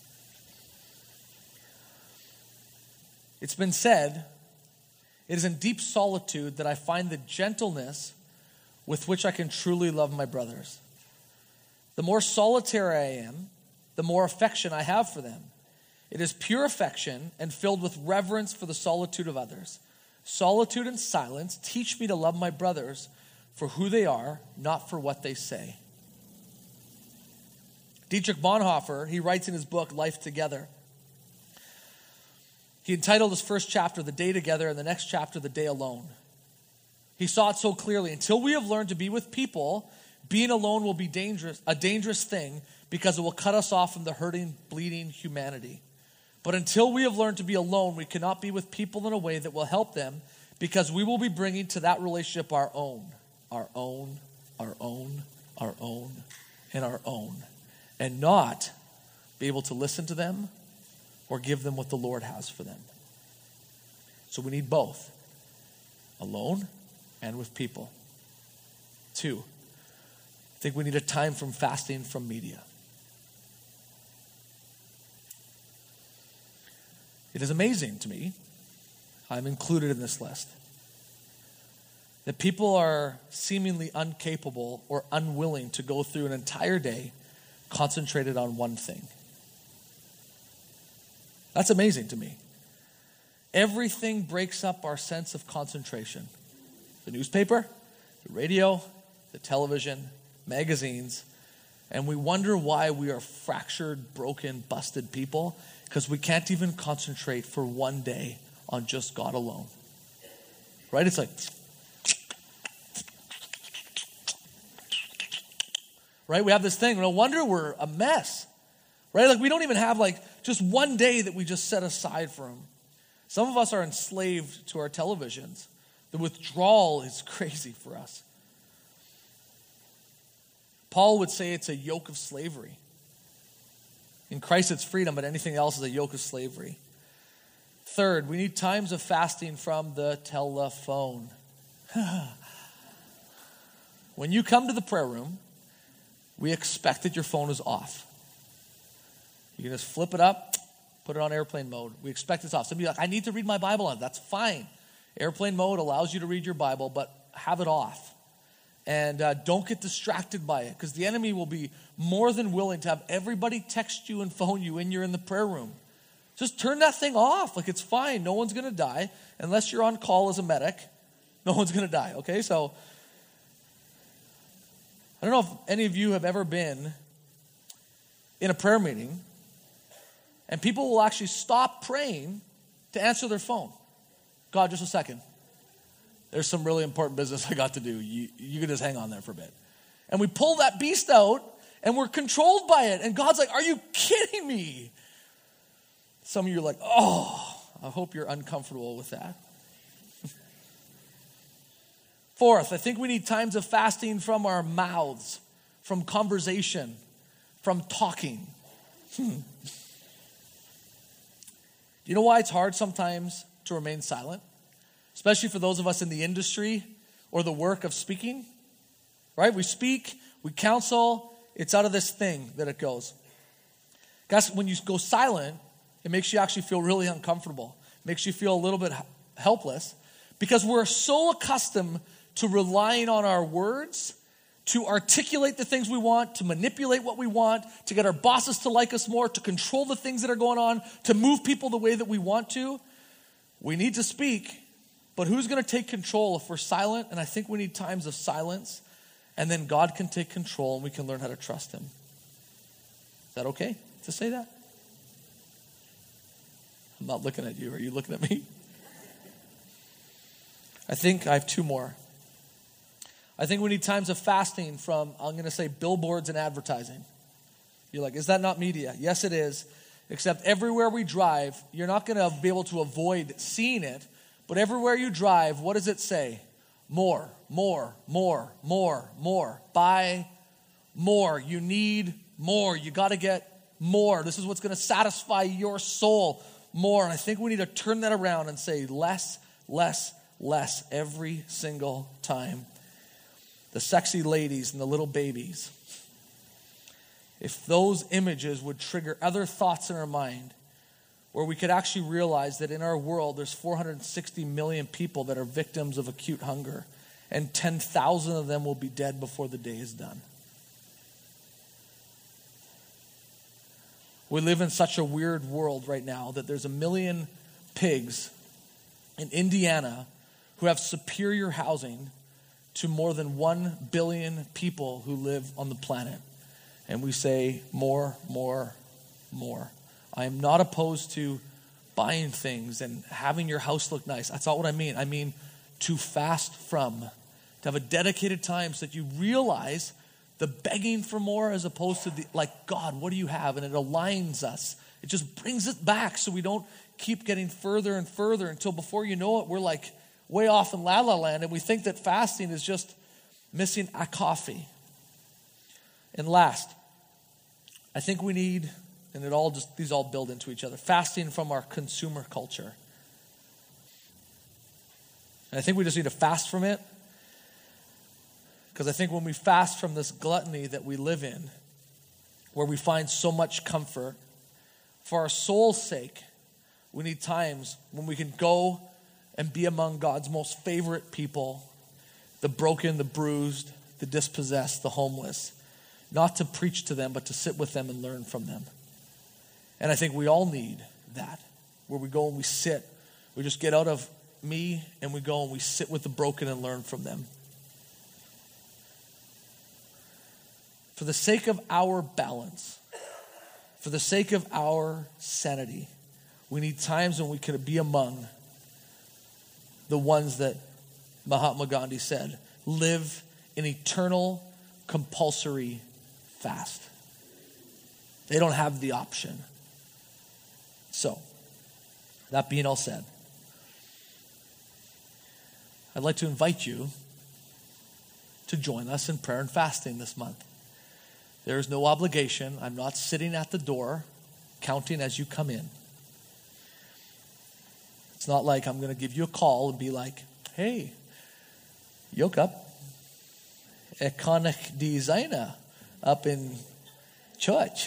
It's been said, it is in deep solitude that I find the gentleness with which I can truly love my brothers. The more solitary I am, the more affection I have for them. It is pure affection and filled with reverence for the solitude of others. Solitude and silence teach me to love my brothers for who they are, not for what they say. Dietrich Bonhoeffer, he writes in his book, Life Together. He entitled his first chapter, The Day Together, and the next chapter, The Day Alone. He saw it so clearly. Until we have learned to be with people, being alone will be dangerous, a dangerous thing because it will cut us off from the hurting, bleeding humanity. But until we have learned to be alone, we cannot be with people in a way that will help them because we will be bringing to that relationship our own, our own, our own, our own, and our own, and not be able to listen to them or give them what the Lord has for them. So we need both, alone and with people. Two, I think we need a time from fasting from media. It is amazing to me, I'm included in this list, that people are seemingly incapable or unwilling to go through an entire day concentrated on one thing. That's amazing to me. Everything breaks up our sense of concentration. The newspaper, the radio, the television, magazines, and we wonder why we are fractured, broken, busted people, because we can't even concentrate for one day on just God alone. Right? It's like, right? We have this thing. No wonder we're a mess. Right? Like we don't even have like just one day that we just set aside for him. Some of us are enslaved to our televisions. The withdrawal is crazy for us. Paul would say it's a yoke of slavery. In Christ it's freedom, but anything else is a yoke of slavery. Third, we need times of fasting from the telephone. When you come to the prayer room, we expect that your phone is off. You can just flip it up, put it on airplane mode. We expect it's off. Some of you are like, I need to read my Bible on it. That's fine. Airplane mode allows you to read your Bible, but have it off. And uh, don't get distracted by it, because the enemy will be more than willing to have everybody text you and phone you when you're in the prayer room. Just turn that thing off. Like, it's fine. No one's going to die. Unless you're on call as a medic, no one's going to die, okay? So, I don't know if any of you have ever been in a prayer meeting And people will actually stop praying to answer their phone. God, just a second. There's some really important business I got to do. You, you can just hang on there for a bit. And we pull that beast out, and we're controlled by it. And God's like, are you kidding me? Some of you are like, oh, I hope you're uncomfortable with that. Fourth, I think we need times of fasting from our mouths, from conversation, from talking. Hmm. You know why it's hard sometimes to remain silent? Especially for those of us in the industry or the work of speaking, right? We speak, we counsel, it's out of this thing that it goes. Guys, when you go silent, it makes you actually feel really uncomfortable. It makes you feel a little bit helpless because we're so accustomed to relying on our words to articulate the things we want, to manipulate what we want, to get our bosses to like us more, to control the things that are going on, to move people the way that we want to. We need to speak, but who's going to take control if we're silent? And I think we need times of silence, and then God can take control and we can learn how to trust him. Is that okay to say that? I'm not looking at you. Are you looking at me? I think I have two more. I think we need times of fasting from, I'm going to say, billboards and advertising. You're like, is that not media? Yes, it is. Except everywhere we drive, you're not going to be able to avoid seeing it. But everywhere you drive, what does it say? More, more, more, more, more. Buy more. You need more. You got to get more. This is what's going to satisfy your soul more. And I think we need to turn that around and say less, less, less every single time. The sexy ladies and the little babies. If those images would trigger other thoughts in our mind, where we could actually realize that in our world there's four hundred sixty million people that are victims of acute hunger, and ten thousand of them will be dead before the day is done. We live in such a weird world right now that there's a million pigs in Indiana who have superior housing to more than one billion people who live on the planet. And we say more, more, more. I am not opposed to buying things and having your house look nice. That's not what I mean. I mean to fast from, to have a dedicated time so that you realize the begging for more as opposed to the, like, God, what do you have? And it aligns us. It just brings it back so we don't keep getting further and further until before you know it, we're like way off in La La Land, and we think that fasting is just missing a coffee. And last, I think we need, and it all just, these all build into each other, fasting from our consumer culture. And I think we just need to fast from it, because I think when we fast from this gluttony that we live in, where we find so much comfort, for our soul's sake, we need times when we can go and be among God's most favorite people, the broken, the bruised, the dispossessed, the homeless, not to preach to them, but to sit with them and learn from them. And I think we all need that, where we go and we sit. We just get out of me and we go and we sit with the broken and learn from them. For the sake of our balance, for the sake of our sanity, we need times when we can be among the ones that Mahatma Gandhi said, live an eternal compulsory fast. They don't have the option. So, that being all said, I'd like to invite you to join us in prayer and fasting this month. There is no obligation. I'm not sitting at the door counting as you come in. It's not like I'm going to give you a call and be like, hey, Jakob, ik kan ik die zijn up in church.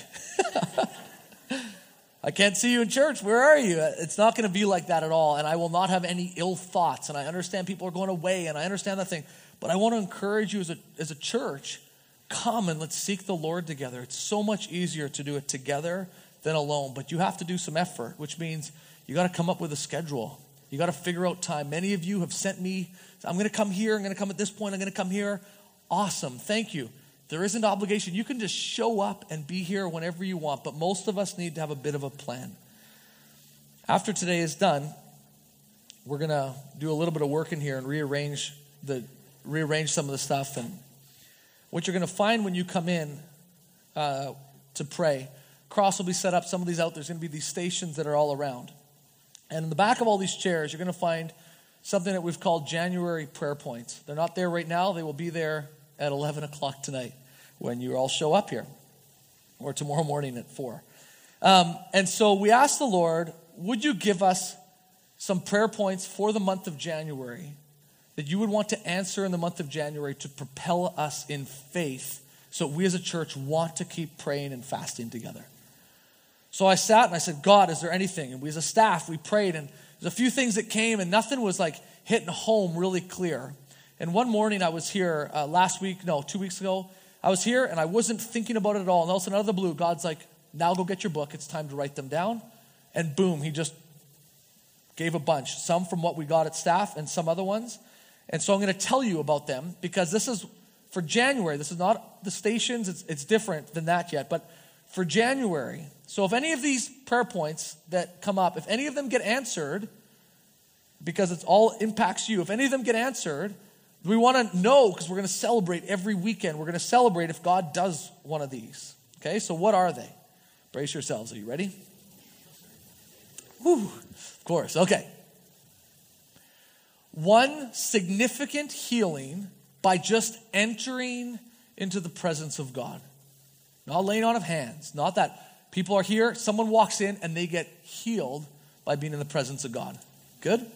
I can't see you in church. Where are you? It's not going to be like that at all. And I will not have any ill thoughts. And I understand people are going away, and I understand that thing. But I want to encourage you as a, as a church, come and let's seek the Lord together. It's so much easier to do it together than alone. But you have to do some effort, which means you got to come up with a schedule. You got to figure out time. Many of you have sent me, I'm going to come here. I'm going to come at this point. I'm going to come here. Awesome. Thank you. There isn't obligation. You can just show up and be here whenever you want, but most of us need to have a bit of a plan. After today is done, we're going to do a little bit of work in here and rearrange the rearrange some of the stuff. And what you're going to find when you come in uh, to pray, cross will be set up. Some of these out, there's going to be these stations that are all around. And in the back of all these chairs, you're going to find something that we've called January prayer points. They're not there right now. They will be there at eleven o'clock tonight when you all show up here, or tomorrow morning at four. Um, and so we asked the Lord, would you give us some prayer points for the month of January that you would want to answer in the month of January to propel us in faith so we as a church want to keep praying and fasting together. So I sat and I said, God, is there anything? And we as a staff, we prayed, and there's a few things that came, and nothing was like hitting home really clear. And one morning I was here uh, last week, no, two weeks ago. I was here and I wasn't thinking about it at all. And all of a sudden out of the blue, God's like, now go get your book. It's time to write them down. And boom, he just gave a bunch. Some from what we got at staff and some other ones. And so I'm going to tell you about them because this is for January. This is not the stations. It's, it's different than that yet. But for January. So if any of these prayer points that come up, if any of them get answered, because it's all impacts you, if any of them get answered, we want to know because we're going to celebrate every weekend. We're going to celebrate if God does one of these. Okay, so what are they? Brace yourselves. Are you ready? Whew, of course. Okay. One, significant healing by just entering into the presence of God. Not laying on of hands. Not that people are here, someone walks in and they get healed by being in the presence of God. Good?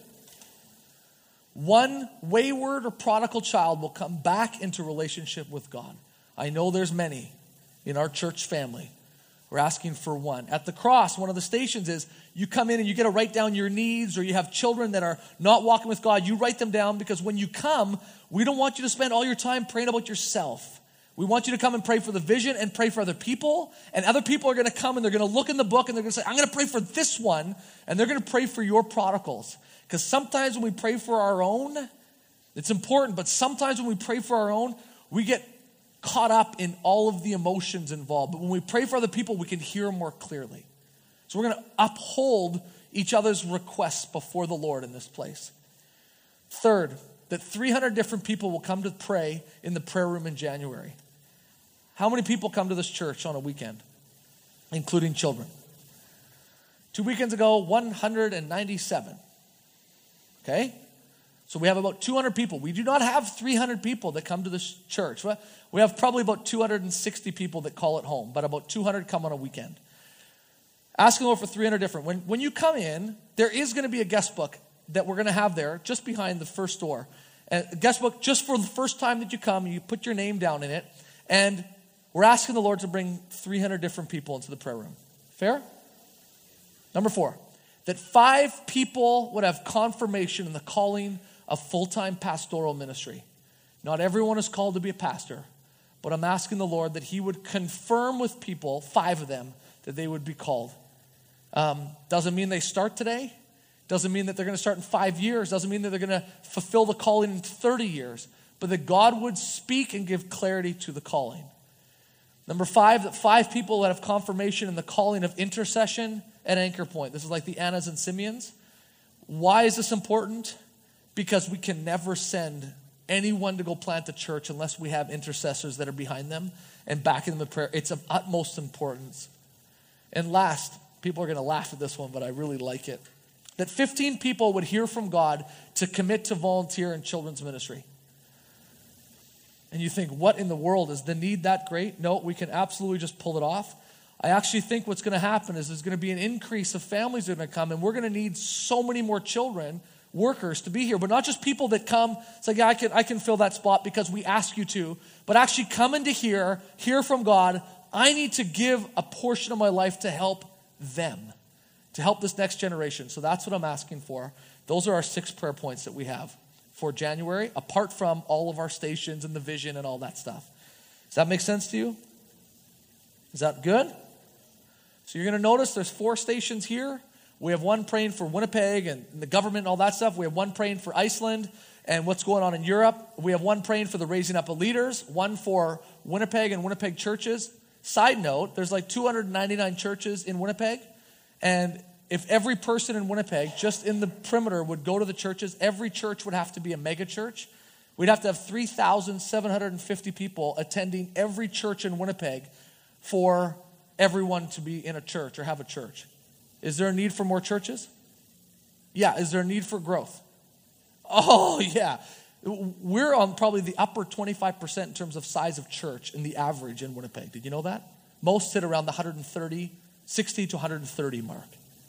One wayward or prodigal child will come back into relationship with God. I know there's many in our church family. We're asking for one. At the cross, one of the stations is you come in and you get to write down your needs, or you have children that are not walking with God. You write them down because when you come, we don't want you to spend all your time praying about yourself. We want you to come and pray for the vision and pray for other people. And other people are going to come and they're going to look in the book and they're going to say, I'm going to pray for this one. And they're going to pray for your prodigals. Because sometimes when we pray for our own, it's important. But sometimes when we pray for our own, we get caught up in all of the emotions involved. But when we pray for other people, we can hear more clearly. So we're going to uphold each other's requests before the Lord in this place. Third, that three hundred different people will come to pray in the prayer room in January. How many people come to this church on a weekend, including children? Two weekends ago, one hundred ninety-seven. Okay? So we have about two hundred people. We do not have three hundred people that come to this church. We have probably about two hundred sixty people that call it home, but about two hundred come on a weekend. Asking Lord for three hundred different. When, when you come in, there is going to be a guest book that we're going to have there just behind the first door. And a guest book just for the first time that you come, you put your name down in it, and we're asking the Lord to bring three hundred different people into the prayer room. Fair? Number four, that five people would have confirmation in the calling of full-time pastoral ministry. Not everyone is called to be a pastor, but I'm asking the Lord that he would confirm with people, five of them, that they would be called. Um, doesn't mean they start today. Doesn't mean that they're going to start in five years. Doesn't mean that they're going to fulfill the calling in thirty years. But that God would speak and give clarity to the calling. Number five, that five people that have confirmation in the calling of intercession at Anchor Point. This is like the Annas and Simeons. Why is this important? Because we can never send anyone to go plant a church unless we have intercessors that are behind them and backing them in prayer. It's of utmost importance. And last, people are going to laugh at this one, but I really like it. That fifteen people would hear from God to commit to volunteer in children's ministry. And you think, what in the world? Is the need that great? No, we can absolutely just pull it off. I actually think what's going to happen is there's going to be an increase of families that are going to come, and we're going to need so many more children, workers, to be here. But not just people that come, it's like, yeah, I can, I can fill that spot because we ask you to, but actually coming to hear, hear from God, I need to give a portion of my life to help them, to help this next generation. So that's what I'm asking for. Those are our six prayer points that we have for January, apart from all of our stations and the vision and all that stuff. Does that make sense to you? Is that good? So you're going to notice there's four stations here. We have one praying for Winnipeg and the government and all that stuff. We have one praying for Iceland. and what's going on in Europe. We have one praying for the raising up of leaders, one for Winnipeg and Winnipeg churches. Side note, there's like two hundred ninety-nine churches in Winnipeg, and if every person in Winnipeg, just in the perimeter, would go to the churches, every church would have to be a mega church. We'd have to have three thousand seven hundred fifty people attending every church in Winnipeg for everyone to be in a church or have a church. Is there a need for more churches? Yeah. Is there a need for growth? Oh, yeah. We're on probably the upper twenty-five percent in terms of size of church in the average in Winnipeg. Did you know that? Most sit around the one hundred thirty, sixty to one hundred thirty mark.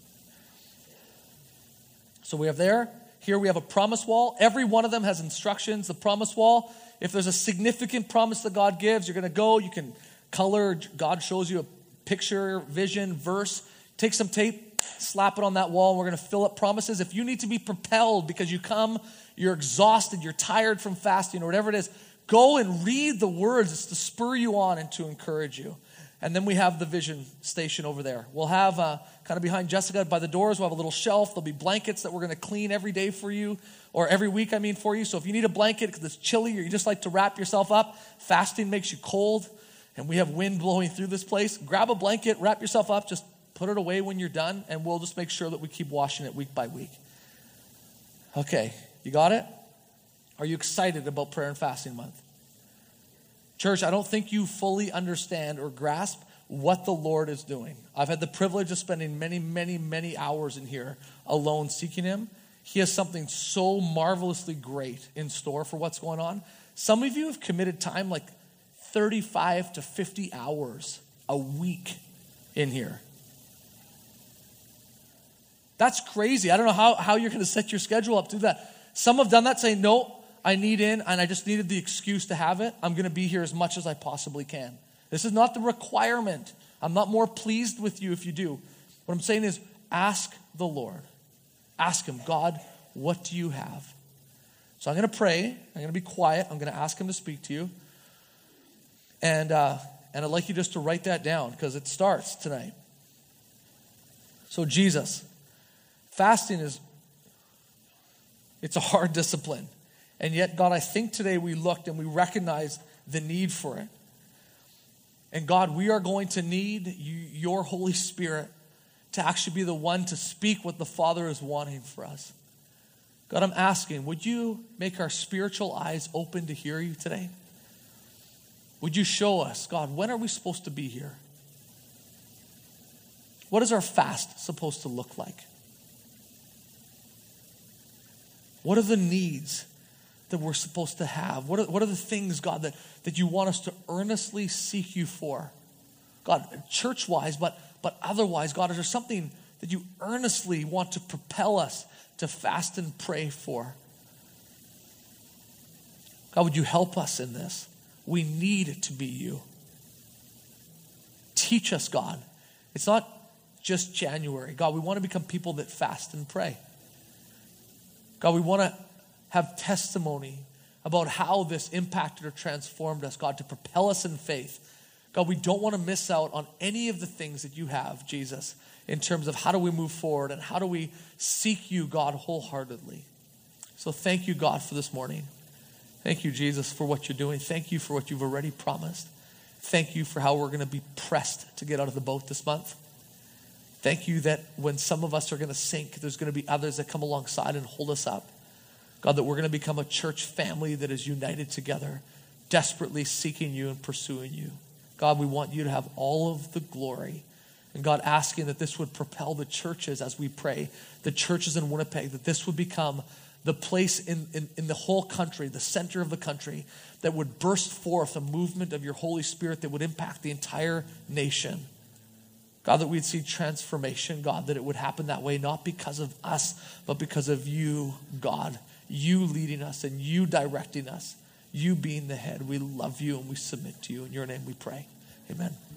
So we have there. Here we have a promise wall. Every one of them has instructions. The promise wall, if there's a significant promise that God gives, you're going to go, you can color, God shows you a picture, vision, verse. Take some tape, slap it on that wall, and we're going to fill up promises. If you need to be propelled because you come, you're exhausted, you're tired from fasting or whatever it is, go and read the words. It's to spur you on and to encourage you. And then we have the vision station over there. We'll have, uh, kind of behind Jessica by the doors, we'll have a little shelf. There'll be blankets that we're going to clean every day for you, or every week, I mean, for you. So if you need a blanket because it's chilly or you just like to wrap yourself up, fasting makes you cold, and we have wind blowing through this place, grab a blanket, wrap yourself up, just put it away when you're done, and we'll just make sure that we keep washing it week by week. Okay, you got it? Are you excited about prayer and fasting month? Church, I don't think you fully understand or grasp what the Lord is doing. I've had the privilege of spending many, many, many hours in here alone seeking him. He has something so marvelously great in store for what's going on. Some of you have committed time like thirty-five to fifty hours a week in here. That's crazy. I don't know how, how you're going to set your schedule up to do that. Some have done that, saying, no, I need in, and I just needed the excuse to have it. I'm going to be here as much as I possibly can. This is not the requirement. I'm not more pleased with you if you do. What I'm saying is ask the Lord. Ask him, God, what do you have? So I'm going to pray. I'm going to be quiet. I'm going to ask him to speak to you. And, uh, and I'd like you just to write that down because it starts tonight. So Jesus, fasting is, it's a hard discipline. And yet, God, I think today we looked and we recognized the need for it. And God, we are going to need you, your Holy Spirit to actually be the one to speak what the Father is wanting for us. God, I'm asking, would you make our spiritual eyes open to hear you today? Would you show us, God, when are we supposed to be here? What is our fast supposed to look like? What are the needs that we're supposed to have? What are, what are the things, God, that, that you want us to earnestly seek you for? God, church-wise, but, but otherwise, God, is there something that you earnestly want to propel us to fast and pray for? God, would you help us in this? We need it to be you. Teach us, God. It's not just January. God, we want to become people that fast and pray. God, we want to have testimony about how this impacted or transformed us, God, to propel us in faith. God, we don't want to miss out on any of the things that you have, Jesus, in terms of how do we move forward and how do we seek you, God, wholeheartedly. So thank you, God, for this morning. Thank you, Jesus, for what you're doing. Thank you for what you've already promised. Thank you for how we're going to be pressed to get out of the boat this month. Thank you that when some of us are going to sink, there's going to be others that come alongside and hold us up. God, that we're going to become a church family that is united together, desperately seeking you and pursuing you. God, we want you to have all of the glory. And God, asking that this would propel the churches as we pray, the churches in Winnipeg, that this would become the place in, in, in the whole country, the center of the country, that would burst forth a movement of your Holy Spirit that would impact the entire nation. God, that we'd see transformation, God, that it would happen that way, not because of us, but because of you, God. You leading us and you directing us, you being the head. We love you and we submit to you. In your name we pray. Amen.